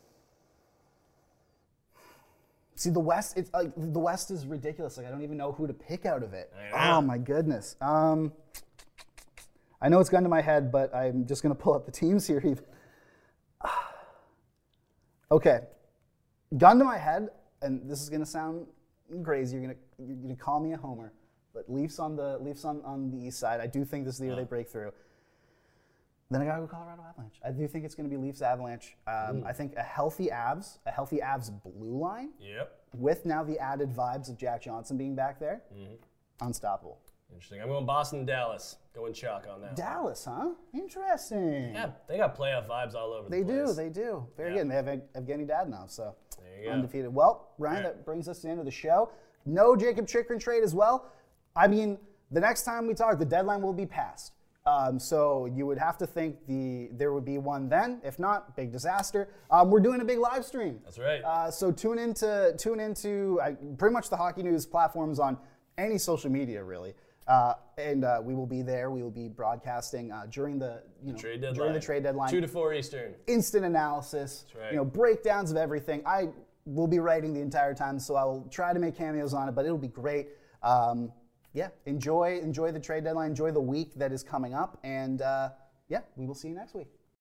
See, the West. It's like the West is ridiculous. Like I don't even know who to pick out of it. I know. Oh my goodness. I know it's gun to my head, but I'm just gonna pull up the teams here. Even. Okay, gun to my head, and this is gonna sound crazy. You're gonna call me a homer, but Leafs on the east side. I do think this is the year they break through. Then I gotta go Colorado Avalanche. I do think it's gonna be Leafs Avalanche. I think a healthy Avs blue line. Yep. With now the added vibes of Jack Johnson being back there, unstoppable. Interesting. I'm going Boston and Dallas. Going chalk on that. Dallas, huh? Interesting. Yeah, they got playoff vibes all over the place. They do. Very good. And they have Evgeny Dadonov, so there you go. Undefeated. Well, Ryan, that brings us to the end of the show. No Jacob Chychrun trade as well. I mean, the next time we talk, the deadline will be passed. So you would have to think there would be one then. If not, big disaster. We're doing a big live stream. That's right. So tune into pretty much the Hockey News platforms on any social media, really. And we will be there. We will be broadcasting during the trade deadline. 2 to 4 Eastern. Instant analysis. That's right. Breakdowns of everything. I will be writing the entire time, so I will try to make cameos on it, but it'll be great. Enjoy the trade deadline. Enjoy the week that is coming up, and we will see you next week.